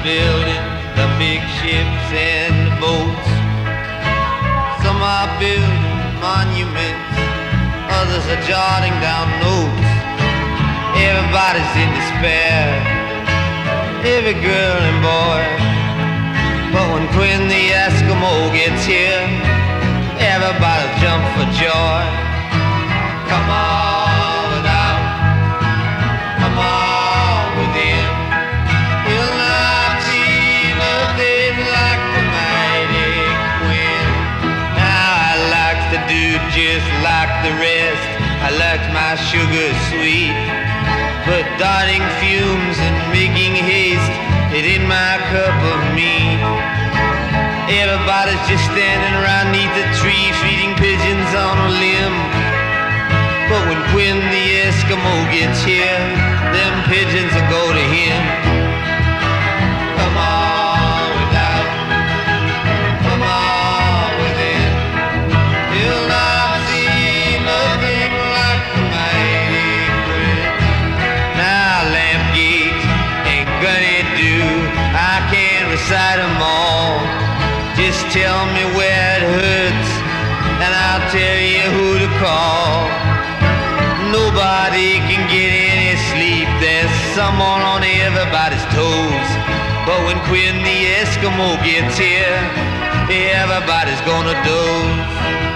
building the big ships and the boats. Some are building monuments, others are jotting down notes. Everybody's in despair, every girl and boy. But when Quinn the Eskimo gets here, everybody jump for joy. Come on without, come on within. You'll not see nothing like the mighty Quinn. Now I like to do just like the rest. I like my sugar sweet, but darting fumes and making haste, it ain't my cup of meat. Everybody's just standing around neath the tree, feeding pigeons on a limb. But when Quinn the Eskimo gets here, them pigeons will go to him. Come on without, come on within. You'll not see nothing like the mighty Quinn. Now lamp gates and gunny do, I can't recite them all. Just tell me where it hurts, and I'll tell you who to call. Nobody can get any sleep, there's someone on everybody's toes. But when Quinn the Eskimo gets here, everybody's gonna doze.